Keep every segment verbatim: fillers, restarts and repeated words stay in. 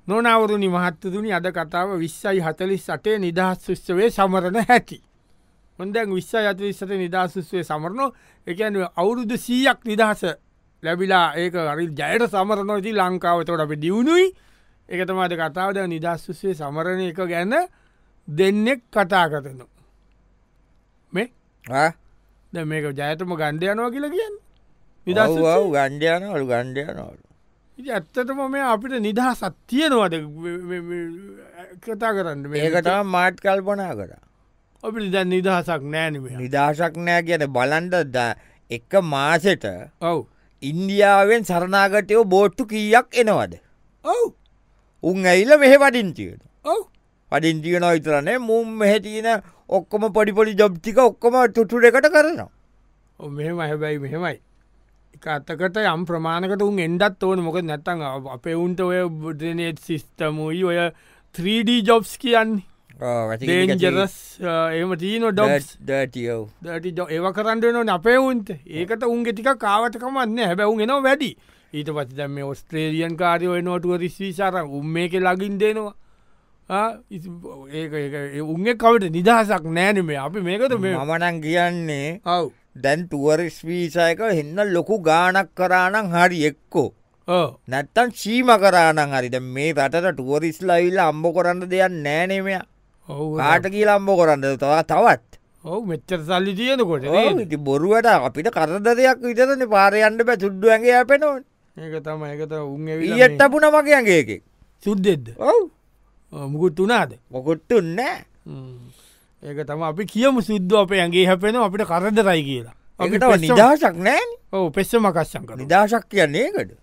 නොනවරුණි මහත්තතුනි අද කතාව විස්සයි හතලිස් අටේ නිදහස් උත්සවේ සමරණ හැටි. හොඳැන් විස්සයි අතලිස්සට නිදහස්ුස්වේ සමරණෝ එකන අවුරුදු සීයක් නිදහස ලැබිලා ඒක අරි ජයට සමරණෝති ලංකාවතොට අප දියුණුයි එකතමද කතාවද නිදහස්ුස්වේ සමරණය එක ගැන දෙන්නෙක් කතා කරනු. මේ ද මේක ජයතම ගණ්ඩයනවා කියලා කියන්න නිදස් ගණ්ඩයනවලු ගණ්ඩයනවලු ඇත්තටම මේ අපිට නිදහසත් තියෙනවද කතා කරන්න ඒකට මාට් කල්පනා කර අපිට දැන් නිදහසක් නෑනම නිදහසක් නෑ කියන බලන්ඩ ද එක මාසෙට ඔව් ඉන්දියාවෙන් සරනාගටයෝ බෝට්ටු කීයක් එනවද ඔව් උන් ඇයිල මෙහෙ පටින්තියෙන ඔව් පටින්තියන විතරනේ මුම් මෙහෙතියන ඔක්කොම පොඩිපොඩි ජොබ්ටික ඔක්කොම තුටු එකට කරනවා ඔ මෙහෙම හැබැයි මෙහෙමයි අත්තකට යම් ප්‍රමාණකට උන් එන්ඩත් ඕන මොක නැත්තන් අපේ උන්ට ඔය බුදනේට් සිිස්ටමුයි ඔය ත්‍රීඩ ජොබ්ස් කියන්නේ ඩේන්ජරස් එම තියන ඩොබ්ස් දටියෝ දට ඒව කරන්නන අපේ උන්ට ඒකට උන්ගේ ටික කාවටකමන්න හැබැවුන් එනවා වැඩි ඊට පති දැම ඔස්ට්‍රේලියන් කාරයෝ එනෝටුව රිස්විසාර උම්ම එක ලගින් දෙනවා ඒ උන්ගේ කවට නිදහසක් නෑනමේ අපි මේකට මේ මනන් කියන්නේ ඔව් දැන් තුවරිස් වීසායක එන්න ලොකු ගානක් කරානං හරි එක්කෝ නැත්තන් සීම කරානං හරිද මේ රටට ටුවරිස්ලා ඉල්ල අම්බ කරන්න දෙයක් නෑනෙමය කාට කියලා අම්බ කරන්න තවා තවත් ඔවු මෙච්චර සල්ලි තියනකොට ති බොරුවට අපිට කරදරයක් විතරන පාරයන්ට පැ චුඩ්ඩුවන්ගේ අපෙනවන් ඒක තම එකත උන් ඊට පුන මගයන්ගේක සුද්දෙද්ද ඔව් මුකුත් වනාද මොකොට්ටුන්න ඒක තම අපි කියම සුද්ද අප ඇගේ හැපෙන අපිට කරදරයි කියලා අපිට නිදහසක් නෑ ඕ පෙස්ස මකස්සංක නිදහසක් කියන්නේ ඒකට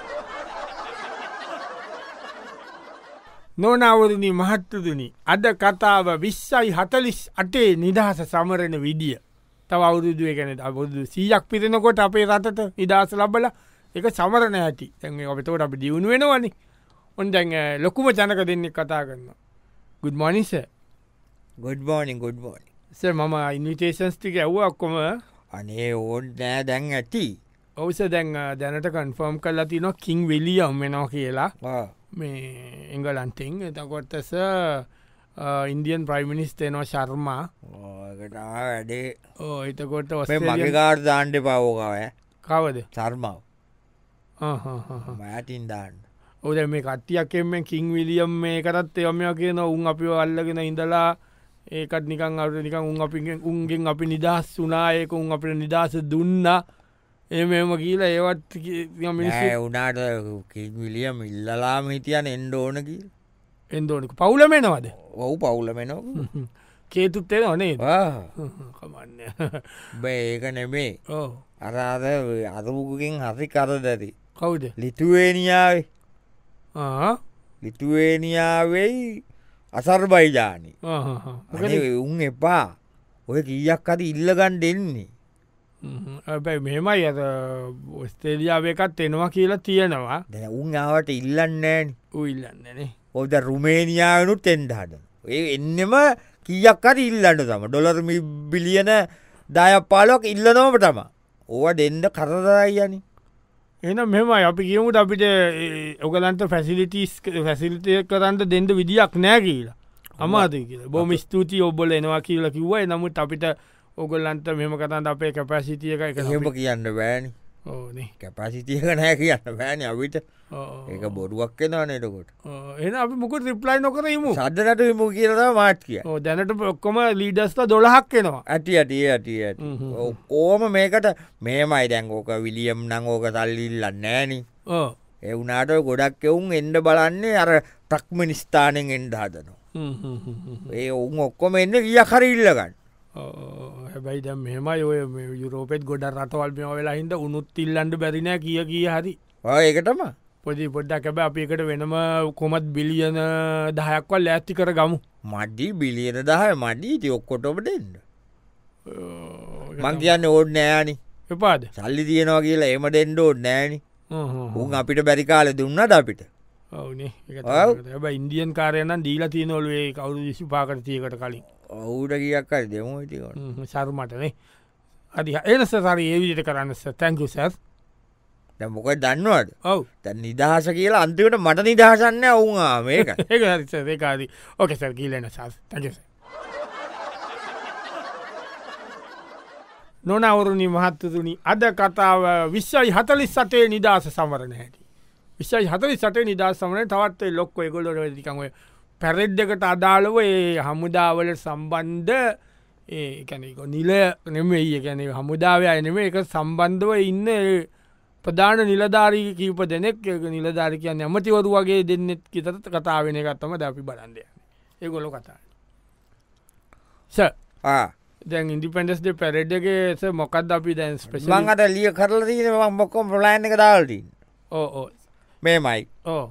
නොනවරණි මහත්තතුනි අද කතාව විස්සයි හතලිස් අටේ නිදහස සමරණ විදිිය තව අවුරුදුව ගැන අවුරුදු සීයක් පිරෙනකොට අපේ රටට නිදහස ලබල එක සමරණ ඇති තැන් අපතවට අපි දියුණු වෙනවනි ඔොන් දැන් ලොකුම ජනක දෙන්නෙක් කතා කරන්න ගුඩ් මොනිස ගොඩ් බෝනිින් ගොඩ් බෝනි ස මම ඉන්විටේෂන්ස් ටික ඇව්ව ඔක්කොම අනේ ඕන් නෑ දැන් ඇති ඔවුස දැන් දැනට කන්ෆර්ම් කල්ලා තින කින් වෙලියම් වෙනෝ කියලා මේ එංගලන්ටිං එතකොටස ඉන්දියන් ප්‍රයිමිනිස් තේනවා ශර්මා වැඩේ ඕ එතකොට මගේ කාර් දාන්ඩ පවෝකාව කවද සර්මාව මෑටින් දාන්න ඔද මේ කට්ටියක් එම කින් විලියම් මේ කරත් එයමය කියන උන් අපි අල්ලගෙන ඉඳලා ඒකත් නිකන් අට නිකන් උන් අපි උන්ගෙන් අපි නිදහස් වනායක උන් අපට නිදහස දුන්න එමම කියලා ඒවත් මිනිසේ උනාට විලියම් ඉල්ලලාම හිටියන එන්ඩ ඕනකි එන්දෝනක පවුලමෙනවද ඔවු පවුලමෙනෝ කේතුත් එෙන අනේ කමන්න බඒක නෙමේ ඕ අරාද අරමුකුකින් හරි කරදරි කවුද ලිතුවේනියාවේ ලිතුවේනියාවෙයි අසර්බයිජානි උන් එපා ඔය කීයක් අද ඉල්ලගන් දෙන්නේ ඇැයි මෙමයි ඇත ඔස්තේලියාව එකත් එනවා කියලා තියෙනවා දැ උන් ආවට ඉල්ලන්නෑන ඉල්ලන්නනේ ඔද රුමේනියාවනුත් එන්ඩ හද ඒ එන්නම කියක් අර ඉල්ලන්න තම ඩොලර්මි බිලියන දාය පාලොක් ඉල්ලනෝම තම ඕව දෙන්ඩ කරදරයි යනි එන මෙමයි අපි කියමුට අපිට ඔකලන්ට ෆැසිලිටිස් ෆැසිලිටය කරන්න දෙන්න විදියක් නෑ කියලා අමාතය කියල බොම ස්තුතියි ඔබොල එනවා කියලා කිව්වයි නමුත් අපිට ඔගොල්ලන්ට මෙම කතන්ට අපේ කැපැසිටිය එක එක හෙම කියන්න බෑනි ඕනේ කැපසිටියක නෑ කියන්න බෑන අවිට ඒක බොරුවක් කෙනවා නටකොට එන අපි මුකුත් රිප්ලයි නොකරීම සදනට විමු කියරවා මාට් කිය දැනට ඔක්කොම ලීඩස්ට දොළහක් කෙනවා ඇති ඇටිය ඇටිය ඇති ඕම මේකට මේමයි දැංගෝක විලියම් නං ඕක සල්ලිල්ල නෑන එවුනාට ගොඩක් එවුන් එන්ඩ බලන්නේ අර ටක්මනිස්ථානෙන් එන්ඩ හදනවා ඒ ඔවුන් ඔක්කොම එන්න කිය කරඉල්ලගන්න හැබැයි දැ මෙමයි ඔය යුරෝපෙත් ගොඩ රටවල් මෙ වෙලා හිද උනුත් ඉල්ලන්ඩ බැරිනෑ කිය කිය හරි ඒකටම පොදි පොඩ්ඩක් කැබ අපි එකට වෙනම කොමත් බිලියන දහයක්වල් ඇත්ති කර ගමු මඩ්ඩි බිලියන දහය මඩ්ඩීති ඔක්කොටොපට එන්න මං කියන්න ඕඩ නෑනි එපාද සල්ලි තියෙනවා කියලා එම ඩෙන්ඩ ඕඩ් නෑනි උන් අපිට බැරිකාල දුන්නද අපිට ඔවනේ ඇ ඉන්දියන් කාරයන දීලා තියනොලුවේ කවුරු විසි පාකරතියකට කලින් ඔවුට කියක් අයි දෙමු ඉතික සරුමටනේ අදි එනස සරි ඒවිදිට කරන්න තැංකු සැස් දැන් මොකද දන්නවද? ඔව් දැන් නිදහස කියලා අන්තිමට මට නිදහසක් නැහැ වුණා මේක. ඒක හරි සර් ඒක හරි. ඕකේ සර් කීලෙන සර්. thank you sir. නොනවරුණි මහත්තතුනි අද කතාව විස්සයි හතලිස් අටේ නිදහස සමරන හැටි. විස්සයි හතලිස් අටේ නිදහස් සමරන තවත් ලොක්කො ඒගොල්ලෝ නිකන් ඔය පැරඩ් එකට අදාළව ඒ හමුදාවල සම්බන්ධ ඒ කියන්නේ නිල නෙමෙයි කියන්නේ හමුදාවේ අය නෙමෙයි ඒක සම්බන්ධව ඉන්න ප්‍රධාන නිලධාරී කීප දෙනෙක් ඒක නිලධාරී කියන්නේ අමතිවරු වගේ දෙන්නෙක් විතරට කතා වෙන එකක් තමයි දැන් අපි බලන්න යන්නේ. ඒගොල්ලෝ කතා. සර් ආ දැන් ඉන්ඩිපෙන්ඩන්ස් ඩේ පැරේඩ් එකේ සර් මොකක්ද අපි දැන් ස්පෙෂල් මං අද ලිය කරලා තියෙනවා මම ඔක්කොම ප්ලෑන් එක දාලා තියෙනවා. ඔව් ඔව් මේමයි. ඔව්.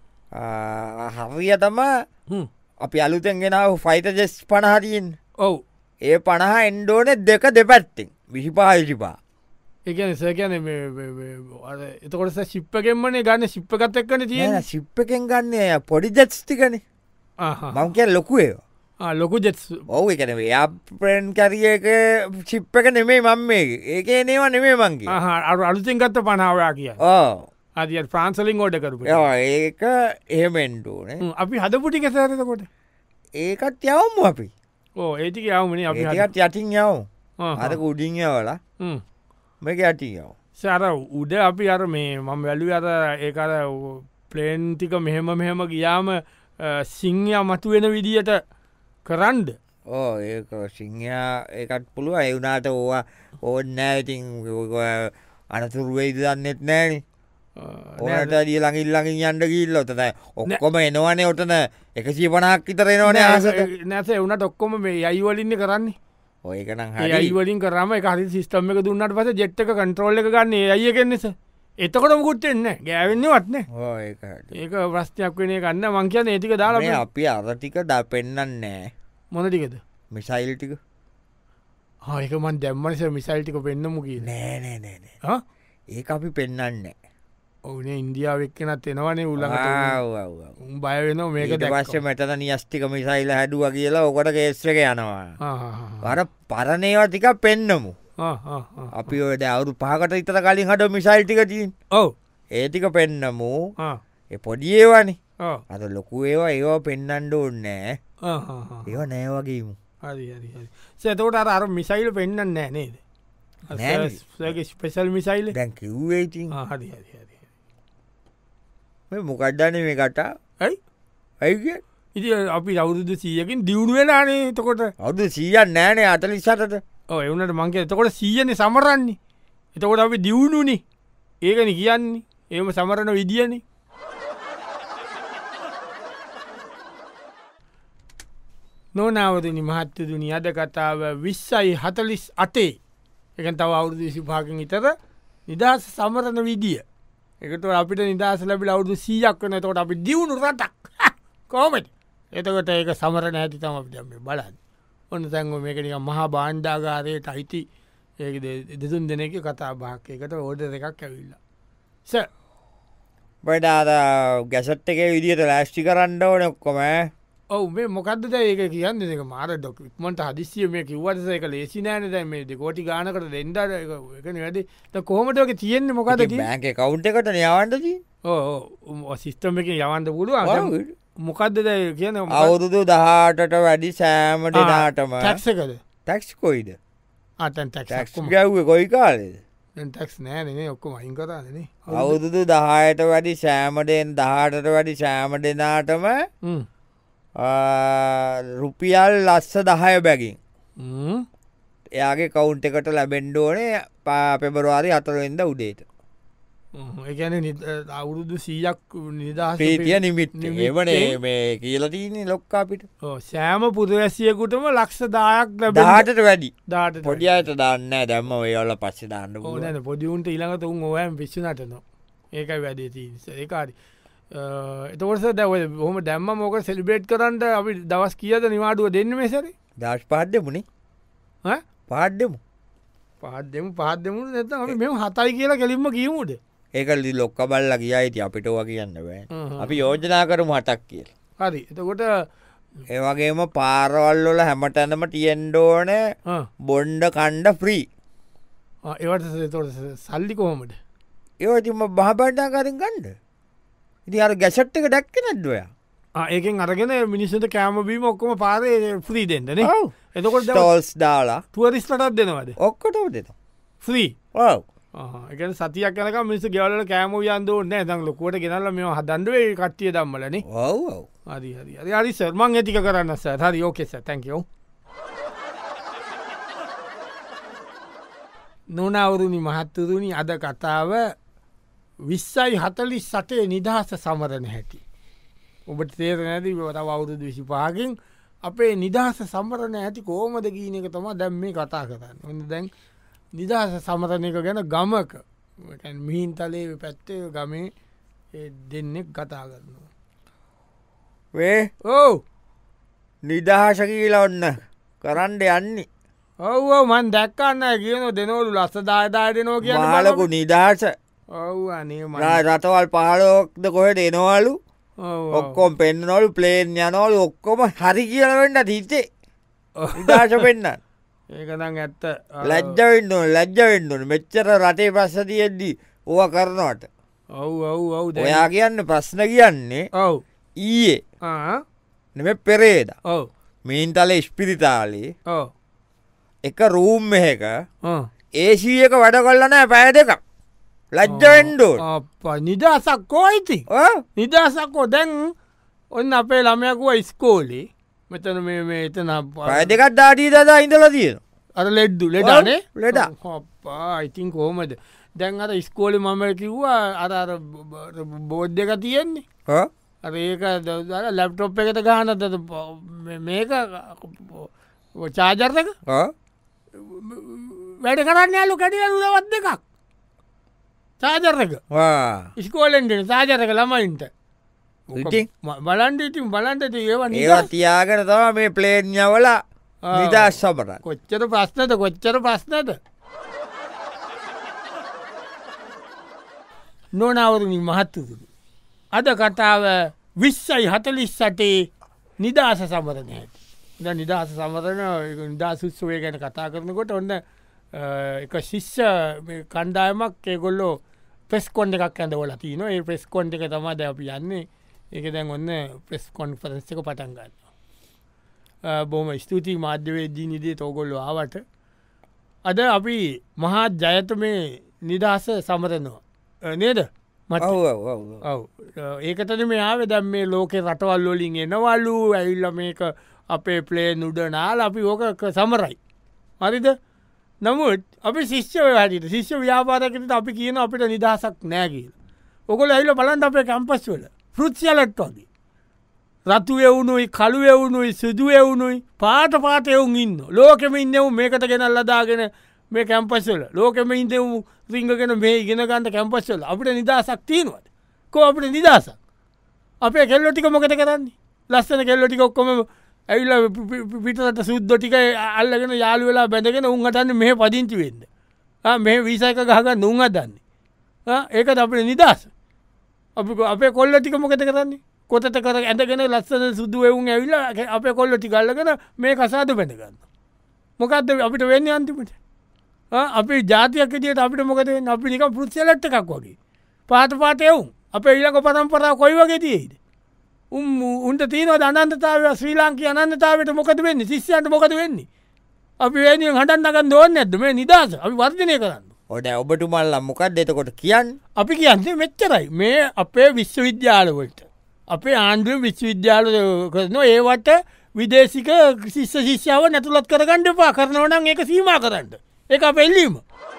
ආ හරියටම හ්ම් අපි අලුතෙන් ගෙනාව ෆයිටර් ජෙට්ස් පනහ තියෙන්නේ. ඔව්. ඒ පනහ එන්න ඕනේ දෙක දෙපැත්තෙන්. විසිපහ විසිපහ. ඒ කියන්නේ සර් කියන්නේ මේ මේ අර එතකොට සර් ෂිප් එකෙන්මනේ ගන්න ෂිප් එකත් එක්කනේ තියෙන්නේ. නෑ ෂිප් එකෙන් ගන්න පොඩි ජෙට්ස් ටිකනේ. ආහා. මම කියන්නේ ලොකු ඒවා. ආ ලොකු ජෙට්ස්. ඔව් ඒ කියන්නේ එයාප්ලේන් කැරියර් එක ෂිප් එක නෙමෙයි මම මේක. ඒකේ නේවා නෙමෙයි මං කියන්නේ. ආහා අර අලුතෙන් ගත්ත පනහ ඔයා කියන්නේ. ඔව්. හරි අර ෆ්‍රාන්ස් වලින් ඕඩර් කරපු. ඔව් ඒක එහෙම එන්න ඕනේ. හ්ම් අපි හදපු ටික සර් එතකොට. ඒකත් යවමු අපි. ඕ ඒ ටික යවමුනේ අපි හදපු. ඒකත් යටින් යවමු. අර උඩින් යවලා. හ්ම්. මේක යටින් යවමු. සර උඩ අපි අර මේ මම වැලුව අර ඒක අර ප්ලේන් ටික මෙහෙම මෙහෙම ගියාම සිංහයා මතුවෙන විදියට කරන්ඩ. ඕ ඒක සිංහයා ඒකත් පුළුවන්. ඒ වුණාට ඕවා ඕනේ නැහැ ඉතින් අනතුරු වෙයිද දන්නෙත් නැහනේ. ඕනට දී ළඟින් ළඟින් යන්න ගිහිල්ලා ඔතන ඔක්කොම එනවනේ ඔතන එකසිය පනහක් විතර එනවනේ ආසට. නැත ඒ වුණාට ඔක්කොම මේ අයි වලින් කරන්නේ. ඔය එක නම් ඒ හරි. අයි වලින් කරාම ඒක හරි සිස්ටම් එක දුන්නාට පස්සේ ජෙට් එක කන්ට්‍රෝල් එක ගන්න ඒ අයි එකෙන් නේ. එතකොට මොකුත් වෙන්නේ නැහැ. ගෑවෙන්නේවත් නැහැ. ඔව් ඒක හරි. ඒක ප්‍රශ්නයක් වෙන එක ගන්න මං කියන්නේ ඒ ටික දාලා මේ අපි අර ටික දා පෙන්නන්නේ නැහැ. මොන ටිකද? මිසයිල් ටික. ආ ඒක මං දැම්මනේ සර් මිසයිල් ටික පෙන්නමු කියලා. නෑ නෑ නෑ නෑ. හා? ඒක අපි පෙන්නන්නේ නැහැ. ඔවුනේ ඉන්දියාව එක්කෙනත් එනවනේ උල්ලඟට. ආව් ආව් ආව්. උන් බය වෙනවා මේක ඊට දැක්කම. පස්සේ මෙතන නියස්ටික මිසයිල් හැදුවා කියලා ඔකට කේස් එක යනවා. ආ ආ ආ. අර පරණේවා ටික පෙන්නමු. ආ ආ ආ. අපි ඔය දැන් අවුරුදු පහකට විතර කලින් හදපු මිසයිල් ටික තියෙන්නේ. ඔව්. ඒ ටික පෙන්නමු. ආ. ඒ පොඩි ඒවානේ. ඔව්. අර ලොකු ඒවා ඒවා පෙන්වන්න ඕනේ නෑ. ආ ආ ආ. ඒවා නෑ වගේම. හරි හරි හරි. සර් එතකොට අර අර මිසයිල් පෙන්නන්නේ නැහැ නේද? නෑනේ. සර්ගේ ස්පෙෂල් මිසයිල්. දැන් කිව්වේ ඉතින් ආ හරි හරි හරි. මේ මොකක්දනේ මේ කතා? ඇයි? ඇයි කිය? ඉතින් අපි අවුරුදු සීයකින් දියුණු වෙලානේ එතකොට. අවුරුදු සීයක් නෑනේ හතළිස් අටට. ඔව් ඒ වුණාට මං කියන්නේ එතකොට සීයනේ සමරන්නේ. එතකොට අපි දියුණුනේ. ඒකනේ කියන්නේ. එහෙම සමරන විදියනේ. නොනවරුණි මහත්තතුනි අද කතාව විස්සයි හතළිස් අටේ. එකන් තව අවුරුදු විසිපහකින් විතර නිදහස සමරන විදිය. ඒකට අපිට නිදහස ලැබිලා අවුරුදු සීයක් වෙනවා. එතකොට අපි දියුණු රටක්. කොහොමද? එතකොට ඒක සමරන හැටි තමයි අපි දැන් මේ බලන්නේ. ඔන්න දැන් මේක නිකන් මහා භාණ්ඩාගාරයට අයිති ඒක දෙතුන් දෙනෙක්ගේ කතා බහක්. ඒකට ඕඩර් එකක් ඇවිල්ලා. සර් බඩ අර ගැසට් එකේ විදියට ලෑස්ති කරන්න ඕනේ ඔක්කොම ඈ. ඔව් මේ මොකක්ද දැන් ඒක කියන්නේ ඒක මාර ඩොකියුමන්ට් හදිස්සිය මේ කිව්වට ඒක ලේසි නෑනේ දැන් මේ දෙකෝටි ගානකට දෙන්න ඒක ඒකනේ වැඩි. දැන් කොහොමද ඔක තියෙන්නේ මොකද ඉතින් කියන්නේ? බැංක් account එකට නේ යවන්න තියෙන්නේ. ඔව් ඔව් සිස්ටම් එකෙන් යවන්න පුළුවන්. දැන් මොකක්ද දැන් කියන්නේ අවුරුදු දහඅටට වැඩි සෑම දිනාටම ටැක්ස් එකද? ටැක්ස් කොයිද? ආ දැන් ටැක්ස් ටැක්ස් ඔක්කොම ගැව්වේ කොයි කාලේද? දැන් ටැක්ස් නෑනේ නේ ඔක්කොම අයින් කරානේ නේ. අවුරුදු දහයට වැඩි සෑම දෙන දහඅටට වැඩි සෑම දිනාටම හ්ම් රුපියල් ලස්ස දහය බැගින් හ්ම් එයාගේ කවුන්ට් එකට ලැබෙන්න ඕනේ පෙබරවාරි හතරවෙනිදා උදේට. ඒ කියන්නේ අවුරුදු සීයක් නිදහස ප්‍රීතිය නිමිත්තෙන්. එවනේ මේ කියලා තියෙන්නේ ලොක්කා අපිට. ඔව් සෑම පුරවැසියෙකුටම ලක්ෂ දහයක් ලැබෙන. දහඅටට වැඩි. දහඅටට පොඩි අයට දාන්නේ නැහැ. දැම්ම ඔය වල පස්සේ දාන්න ඕ පුළුවන්. නෑ පොඩි උන්ට ඊළඟට උන් ඔයම් පිස්සු නටනවා. ඒකයි වැඩේ තියෙන්නේ. ඒක හරි. එතකොට සර් දැන් ඔය කොහොම දැම්මම ඕක සෙලිබ්‍රේට් කරන්න අපි දවස් කීයද නිවාඩුව දෙන්නේ මේ සැරේ? දවස් පහක් දෙමුනේ. ඈ පහක් දෙමු. පහක් දෙමු පහක් දෙමු නැත්නම් අපි මෙහෙම හතයි කියලා කෙලින්ම කියමුද? ඒක ලොක්ක බල්ලා ගියා ඉතින් අපිට ඔවා කියන්න බෑ. අපි යෝජනා කරමු හතක් කියලා. හරි. එතකොට ඒ වගේම පාරවල් වල හැමතැනම තියෙන්න ඕනේ බොණ්ඩ කණ්ඩ ෆ්‍රී. ආ ඒවට එතකොට සල්ලි කොහොමද? ඒතිම බහබණ්ඩාකාරින් ගණ්ඩ ඉති අර ගැසට් එක දැක්ක නැද්වයා ඒකෙන් අරගෙන මිනිස්සට කෑමබීම ඔක්කොම පාරය ්‍රී දෙන්නන එතකොට ටෝල්ස් දාලා තුවරිස්ටටත් දෙනවද ඔක්කොට දෙත ්‍රී ඔව එක සතියක් යනක මිස ගෙවල කෑම යන්දෝ නෑ දං ලොකුවට ගෙනල්ල මෙම හදන්ඩුවේ කට්ටිය දම්මලන ඔව හරි හරි හරි සර්මං ඇතික කරන්න ස හරි ඕකෙස තැකෝ නොනවරුණි මහත්තුරුණි අද කතාව විස්සයි හතලිස් සටේ නිදහස සමරණ හැටි. ඔබට තේර නැති තව අවුරුදු විසිපාකින් අපේ නිදහස සමරණ ඇති කෝමද කීන එක තම දැම් මේ කතා කරන්න. ඔන්න දැන් නිදහස සමරණයක ගැන ගමක මිහින් තලේ පැත්තේ ගමේ දෙන්නෙක් කතා කරනවා. වේ ඕ නිදහස කියීලා ඔන්න කරන්ඩ යන්නේ. ඔව්ව මන් දැක්කන්න කියන දෙනවලු ලස්ස දායදා දෙනෝ කිය මාලකු නිදහස ඔව් අනේ රටවල් පහලෝක්ද කොහට එනවලු ඔක්කොම් පෙන්න්නනොලු ප්ලේන් යනවලු ඔක්කොම හරි කියලවෙන්න හිතේ නිදහස පෙන්න්න ඒකදං ඇත්ත ලැජ්ජවෙන්න ලැජ්ජවෙන්නුන මෙච්චර රටේ ප්‍රස්සතියෙද්දී ඕව කරනවට ඔව් ඔව් ඔව් ඔයා කියන්න ප්‍රශ්න කියන්නේ ඔව් ඊයේ නෙම පෙරේද ඔව් මීන්තල ස්පිරිතාලේ ඕ එක රූම් එක ඒසීක වැඩ කොල්ලනෑ පැය දෙක ලජ්ජවෙන්ඩෝ අප නිදසක් කෝයිති නිදසක්කෝ දැන් ඔන්න අපේ ළමයකුව ඉස්කෝලි මෙතන මේ එතන පැය දෙකත් දාඩී දදා ඉඳල තියෙන අර ලෙඩ්දු ලෙඩනේ ලෙඩ හපා ඉතින් කෝමද දැන් අර ඉස්කෝලි මම කිව්වා අර බෝඩ් දෙක තියෙන්නේ අර ඒක ලැප්ටොප් එකට ගානද මේක චාජර්ක වැඩ කරන්න යාලු කැටියලු දවත් දෙකක් සාජරක ඉස්කෝලෙන්ට සාජරක ළමයින්ට බලන්ට ඉතින් බලන්ට ඒවා ඒවා තියාගෙන තම මේ ප්ලේන්්ඥවල නිදස් සබට කොච්චර ප්‍රශ්නද කොච්චර ප්‍රශ්නද නොනවරණි මහත්තුතුරු අද කතාව විශ්සයි හතලිස් සටේ නිදහස සමරණ ඇති ද නිදහස සමරණ නිදහසුත්සුවේ ගැන කතා කරනකොට ඔන්න එක ශිෂ්‍ය කණ්ඩායමක් ඒගොල්ලෝ පෙස් කොන්ඩ එකක් ඇඳ ොල තින ඒ පෙස් කොන්ට එක තම ද අපි යන්නේ ඒක දැන් ඔන්න පෙස් කොන්ෆරන්ස් එක පටන් ගන්න බොම ස්තුතියි මාධ්‍යවේදී නිදේ තෝගොල්ලු ආවට අද අපි මහත් ජයත මේ නිදහස සමරනවා නේද මට ඔව ඒකතන මේ ආව දැම් මේ ලෝකෙ රටවල් වලින් එනවල්ලු ඇවිල්ල මේක අපේ ප්ලේ නුඩ නාල අපි ඕක සමරයි මරිද නමුත් අපි ශිෂ්‍ය වැට ශිෂ්‍ය ව්‍යාපාරකට අපි කියන අපිට නිදහසක් නෑගීල ඔකොල ඇයිල බලන්ට අපේ කැම්පස් වල ෘත්්‍යලට් වගේ රතු එවුණුයි කළු එවුණුයි සුදු එවුණුයි පාට පාට එවුන් ඉන්න ලෝකෙම ඉන්නවු මේකට ගෙනල්ලදාගෙන මේ කැම්පස්වල ලෝකෙම ඉන්දවු රිංගගෙන මේ ඉගෙනගන්ට කැම්පස්වල අපිට නිදහසක් තියෙනවද කෝ අපිට නිදහසක් අපේ කෙල්ලොටික මොකද කරන්නේ ලස්සන කෙල්ලොටික ඔක්කොම ඇවිල පිටට සුද්දො ටික අල්ලගෙන යාලු වෙලා බැඳගෙන උන්හටන්න මේ පදිංචි වෙන්න මේ විසයක ගහග නුන් අදන්නේ ඒකද අපේ නිදහස අපි අපේ කොල්ල ටික මොකත කරන්නේ කොතට කර ඇඳගෙන ලස්සන සුදු එවුන් ඇවිල්ලා අපේ කොල්ල ටිකල්ලගෙන මේ කසාද බැඳගන්න මොකක්ද අපිට වෙන්න අන්තිමට අපි ජාතියක් දිට අපිට මොකද අපි නික පුෘත්සලට් එකක් වගේ පාත පාට එවුන් අප ඉලක පරම්පරා කොයි වගේ තියේද උම් උන්ට තියන අනන්තතාව ශ්‍රී ලාංකී අනන්තතාවට මොකද වෙන්න ශිෂ්‍යන්ට මොකද වෙන්නේ අපි වැනි හටන්නගන්න ඕන්න ඇද මේ නිදහස අපි වර්ධනය කරන්න ඔඩ ඔබටුමල්ල මොකක් දෙතකොට කියන්න අපි කියන්නේ මෙච්චරයි මේ අපේ විශ්වවිද්‍යාලවලට අපේ ආණ්ඩුව විශ්වවිද්‍යාල කරන ඒවට විදේශික ශිෂ්‍ය ශිෂ්‍යාව නැතුළත් කරගණ්ඩ පා කරනවනම් ඒක සීම කරන්න එක පෙල්ලීම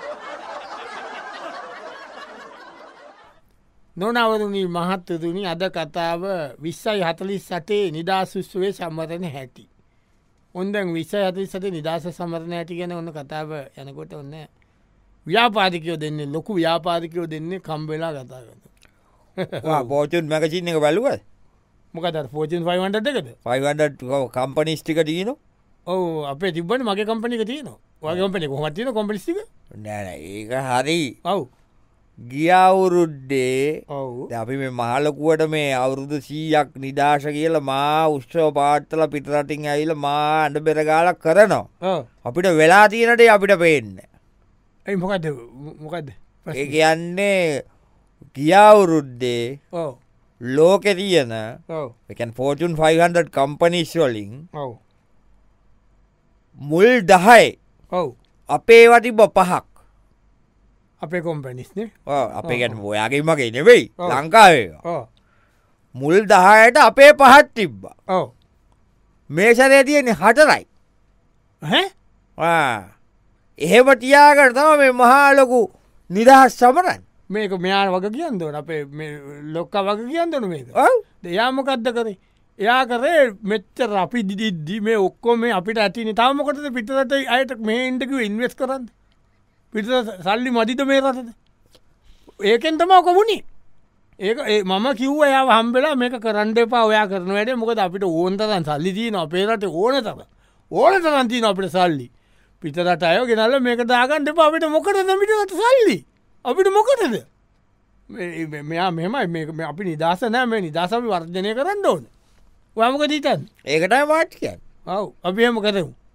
නොනවරුණී මහත්තතුනි අද කතාව විස්සයි හතලිස් සටේ නිදහසුස්ුවේ සම්මරණ හැටි ඔොන්දැන් විස්සයි හතලිස් සට නිදහස සමරණ ඇති ගැන ඔන්න කතාව යනකොට ඔන්න ව්‍යාපාතිකයෝ දෙන්නේ ලොකු ව්‍යාපාතිකයෝ දෙන්නේ කම්බෙලා කතා කරන පෝචන් මැකසින් එක බැලුව මොකත පෝචන් ෆයිවන්ට එකද ෆයිවන්ට කම්පනිස්ටික තියන ඕ අපේ තිබන මගේ කම්පනික තියන වගේම්පනි කොමත්තින කොම්පිස්ටික නෑන ඒක හරි ඔව් ගියවුරුද්දේ අපි මේ මහලකුවට මේ අවුරුදු සීයක් නිදශ කියල මා උෂ්ෂෝ පාට්තල පිටරටින් ඇයිල මා අඩ බෙරගාලක් කරනවා අපිට වෙලා තියනට අපිට පේන්න ඇයි මොකද මොකක්ද ඒ කියන්නේ ගියාවුරුද්දේ ඔව් ලෝකෙ තියන ඔව් එකන් ෆෝර්චුන් ෆයිව් කම්පනිස් වලින් ඔව් මුල් දහයි ඔව් අපේ වටිබ පහක් අපේ කොම්පැනිස්නේ අපේ ගැන ඔයාගේ මගේ නෙවෙයි ලංකාවේ ඕ මුල් දහයට අපේ පහත් තිබ්බා ඔව් මේ සරය තියෙන හටරයි එහෙම තියාකට තම මේ මහාලොකු නිදහස් සමරන් මේක මෙයා වග කියන්න දන අපේ ලොක්ක වග කියන්නන මේක එයාමකක්ද කරේ එයා කරේ මෙච්චර අපි දිදිද්දි මේ ඔක්කොම අපිට ඇතින තාමකොටද පිටරට අයට මේ ඉන්ටක ඉන්වෙස් කරන්න පිට සල්ලි මදිත මේ රටද ඒකෙන් තම කොමුණේ ඒක මම කිව්ව එයා හම්බෙලා මේක කරන්න එපා ඔයා කරන වැඩ මොකද අපිට ඕන්තරන් සල්ලි තියන අපේරට ඕන තර ඕන තරන්තින අපිට සල්ලි පිටරට අයෝ ගෙනල්ල මේක දාගන්න එපා අපිට මොකටද මිටට සල්ලි අපිට මොකටද මෙයා මෙමයි මේ අපි නිදස නෑ මේ නිදසමි වර්ජනය කරන්න ඕන ඔයමක දීතන් ඒකටයි වාට්කයන් ඔව් අපි හම කරමු